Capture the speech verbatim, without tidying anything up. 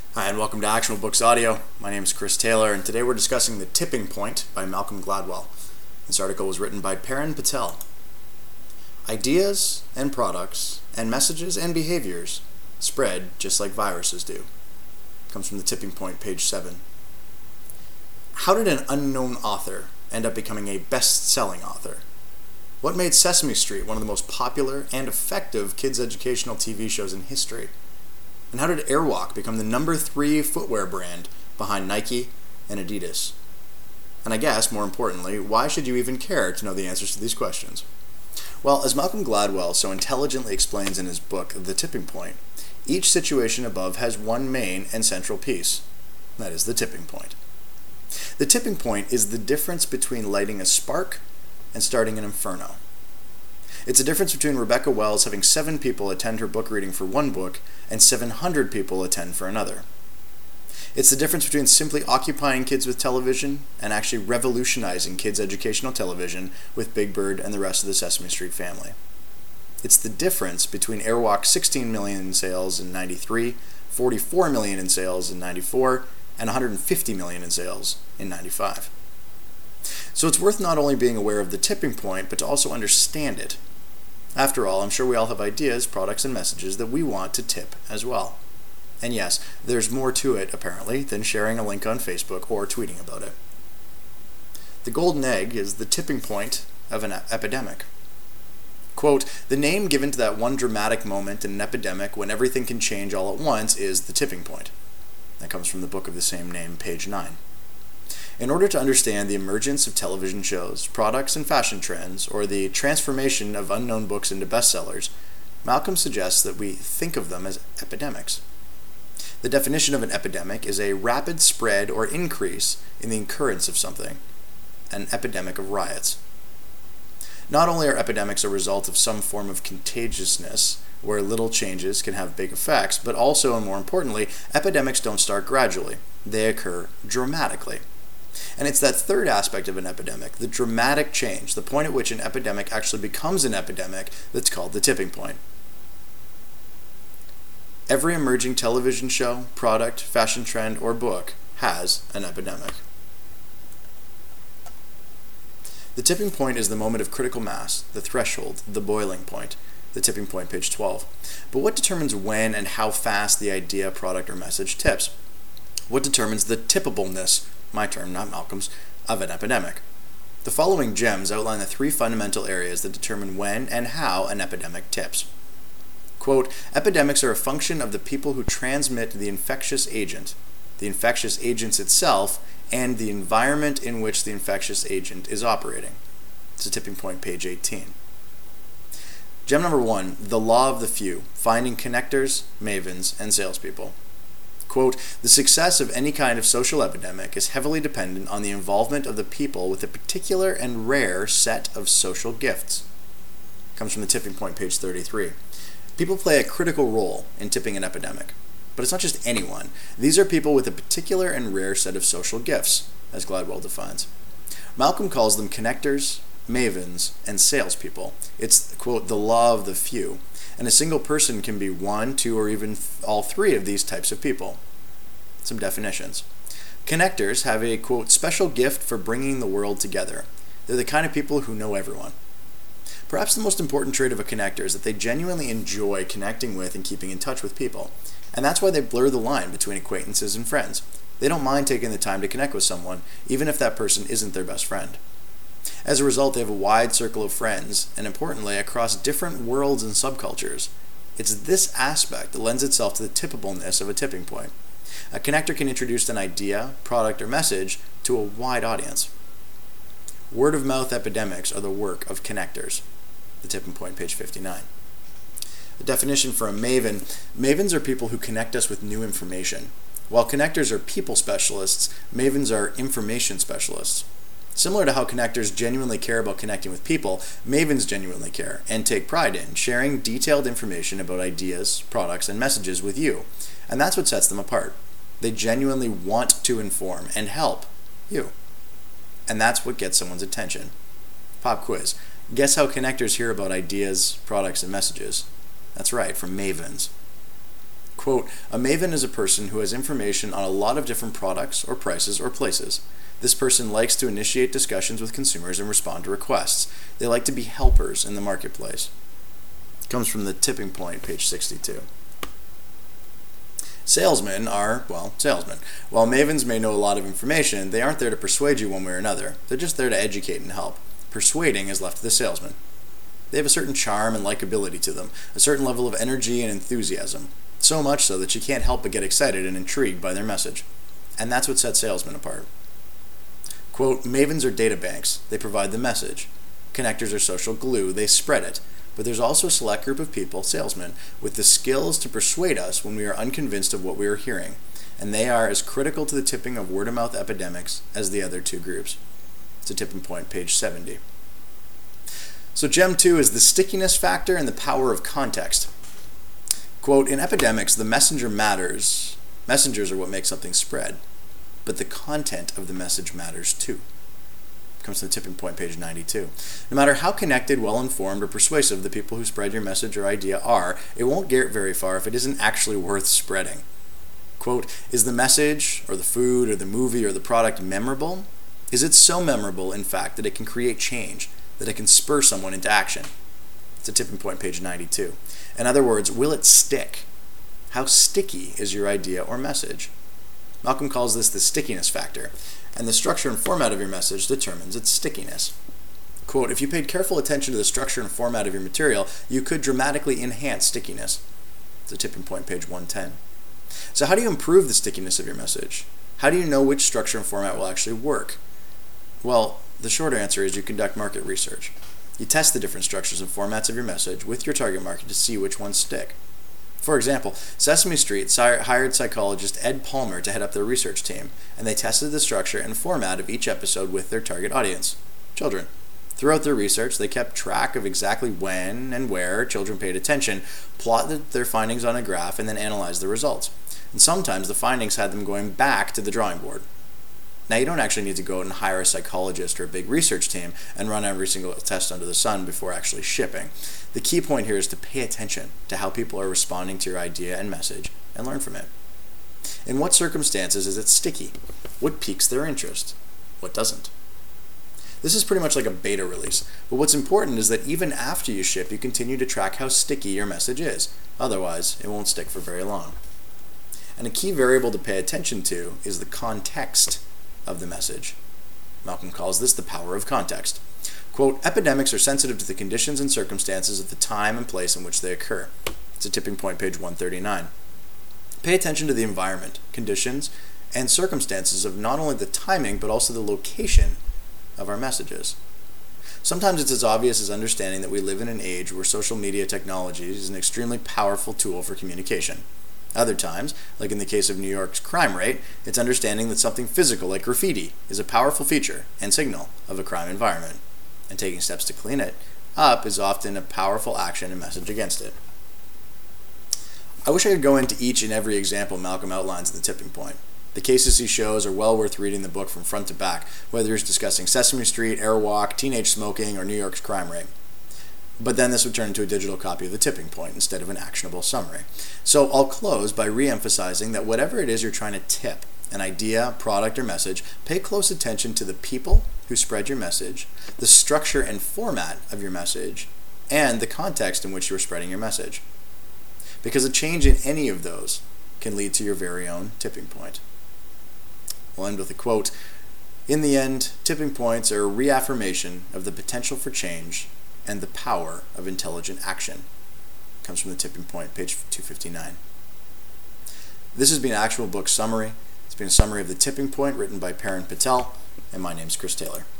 Hi, and welcome to Actionable Books Audio. My name is Chris Taylor, and today we're discussing The Tipping Point by Malcolm Gladwell. This article was written by Paran Patel. Ideas and products and messages and behaviors spread just like viruses do. It comes from The Tipping Point, page seven. How did an unknown author end up becoming a best-selling author? What made Sesame Street one of the most popular and effective kids' educational T V shows in history? And how did Airwalk become the number three footwear brand behind Nike and Adidas? And I guess, more importantly, why should you even care to know the answers to these questions? Well, as Malcolm Gladwell so intelligently explains in his book, The Tipping Point, each situation above has one main and central piece. That is the tipping point. The tipping point is the difference between lighting a spark and starting an inferno. It's the difference between Rebecca Wells having seven people attend her book reading for one book and seven hundred people attend for another. It's the difference between simply occupying kids with television and actually revolutionizing kids' educational television with Big Bird and the rest of the Sesame Street family. It's the difference between Airwalk's sixteen million in sales in ninety-three, forty-four million in sales in ninety-four, and one hundred fifty million in sales in ninety-five. So it's worth not only being aware of the tipping point, but to also understand it. After all, I'm sure we all have ideas, products, and messages that we want to tip as well. And yes, there's more to it, apparently, than sharing a link on Facebook or tweeting about it. The golden egg is the tipping point of an epidemic. Quote, the name given to that one dramatic moment in an epidemic when everything can change all at once is the tipping point. That comes from the book of the same name, page nine. In order to understand the emergence of television shows, products, and fashion trends, or the transformation of unknown books into bestsellers, Malcolm suggests that we think of them as epidemics. The definition of an epidemic is a rapid spread or increase in the occurrence of something, an epidemic of riots. Not only are epidemics a result of some form of contagiousness, where little changes can have big effects, but also, and more importantly, epidemics don't start gradually. They occur dramatically. And it's that third aspect of an epidemic, the dramatic change, the point at which an epidemic actually becomes an epidemic, that's called the tipping point. Every emerging television show, product, fashion trend, or book has an epidemic. The tipping point is the moment of critical mass, the threshold, the boiling point. The tipping point, page twelve. But what determines when and how fast the idea, product, or message tips? What determines the tippableness, my term, not Malcolm's, of an epidemic? The following gems outline the three fundamental areas that determine when and how an epidemic tips. Quote, epidemics are a function of the people who transmit the infectious agent, the infectious agent itself, and the environment in which the infectious agent is operating. It's a tipping point, page eighteen. Gem number one, the law of the few, finding connectors, mavens, and salespeople. Quote, the success of any kind of social epidemic is heavily dependent on the involvement of the people with a particular and rare set of social gifts. Comes from the tipping point, page thirty-three. People play a critical role in tipping an epidemic. But it's not just anyone. These are people with a particular and rare set of social gifts, as Gladwell defines. Malcolm calls them connectors, mavens, and salespeople. It's, quote, the law of the few. And a single person can be one, two, or even all three of these types of people. Some definitions. Connectors have a, quote, special gift for bringing the world together. They're the kind of people who know everyone. Perhaps the most important trait of a connector is that they genuinely enjoy connecting with and keeping in touch with people. And that's why they blur the line between acquaintances and friends. They don't mind taking the time to connect with someone, even if that person isn't their best friend. As a result, they have a wide circle of friends, and importantly, across different worlds and subcultures. It's this aspect that lends itself to the tippableness of a tipping point. A connector can introduce an idea, product, or message to a wide audience. Word-of-mouth epidemics are the work of connectors. The tipping point, page fifty-nine. The definition for a maven, mavens are people who connect us with new information. While connectors are people specialists, mavens are information specialists. Similar to how connectors genuinely care about connecting with people, mavens genuinely care and take pride in sharing detailed information about ideas, products, and messages with you. And that's what sets them apart. They genuinely want to inform and help you. And that's what gets someone's attention. Pop quiz. Guess how connectors hear about ideas, products, and messages? That's right, from mavens. Quote, a maven is a person who has information on a lot of different products or prices or places. This person likes to initiate discussions with consumers and respond to requests. They like to be helpers in the marketplace. It comes from The Tipping Point, page sixty-two. Salesmen are, well, salesmen. While mavens may know a lot of information, they aren't there to persuade you one way or another. They're just there to educate and help. Persuading is left to the salesman. They have a certain charm and likability to them, a certain level of energy and enthusiasm. So much so that you can't help but get excited and intrigued by their message. And that's what sets salesmen apart. Quote, mavens are data banks. They provide the message. Connectors are social glue. They spread it. But there's also a select group of people, salesmen, with the skills to persuade us when we are unconvinced of what we are hearing. And they are as critical to the tipping of word-of-mouth epidemics as the other two groups. It's a tipping point, page seventy. So gem two is the stickiness factor and the power of context. Quote, in epidemics, the messenger matters. Messengers are what make something spread. But the content of the message matters too. Comes to the tipping point, page ninety-two. No matter how connected, well-informed, or persuasive the people who spread your message or idea are, it won't get very far if it isn't actually worth spreading. Quote, is the message, or the food, or the movie, or the product memorable? Is it so memorable, in fact, that it can create change, that it can spur someone into action? It's a tipping point, page ninety-two. In other words, will it stick? How sticky is your idea or message? Malcolm calls this the stickiness factor, and the structure and format of your message determines its stickiness. Quote, if you paid careful attention to the structure and format of your material, you could dramatically enhance stickiness. It's a tipping point, page one ten. So how do you improve the stickiness of your message? How do you know which structure and format will actually work? Well, the short answer is you conduct market research. You test the different structures and formats of your message with your target market to see which ones stick. For example, Sesame Street hired psychologist Ed Palmer to head up their research team, and they tested the structure and format of each episode with their target audience, children. Throughout their research, they kept track of exactly when and where children paid attention, plotted their findings on a graph, and then analyzed the results. And sometimes the findings had them going back to the drawing board. Now, you don't actually need to go out and hire a psychologist or a big research team and run every single test under the sun before actually shipping. The key point here is to pay attention to how people are responding to your idea and message and learn from it. In what circumstances is it sticky? What piques their interest? What doesn't? This is pretty much like a beta release, but what's important is that even after you ship, you continue to track how sticky your message is. Otherwise, it won't stick for very long. And a key variable to pay attention to is the context of the message. Malcolm calls this the power of context. Quote, epidemics are sensitive to the conditions and circumstances of the time and place in which they occur. It's a tipping point, page one thirty-nine. Pay attention to the environment, conditions, and circumstances of not only the timing, but also the location of our messages. Sometimes it's as obvious as understanding that we live in an age where social media technology is an extremely powerful tool for communication. Other times, like in the case of New York's crime rate, it's understanding that something physical like graffiti is a powerful feature and signal of a crime environment, and taking steps to clean it up is often a powerful action and message against it. I wish I could go into each and every example Malcolm outlines in The Tipping Point. The cases he shows are well worth reading the book from front to back, whether he's discussing Sesame Street, Airwalk, teenage smoking, or New York's crime rate. But then this would turn into a digital copy of The Tipping Point instead of an actionable summary. So I'll close by re-emphasizing that whatever it is you're trying to tip, an idea, product, or message, pay close attention to the people who spread your message, the structure and format of your message, and the context in which you're spreading your message. Because a change in any of those can lead to your very own tipping point. We'll end with a quote. In the end, tipping points are a reaffirmation of the potential for change and the power of intelligent action. It comes from The Tipping Point, page two fifty-nine. This has been an actual book summary. It's been a summary of The Tipping Point written by Paran Patel, and my name's Chris Taylor.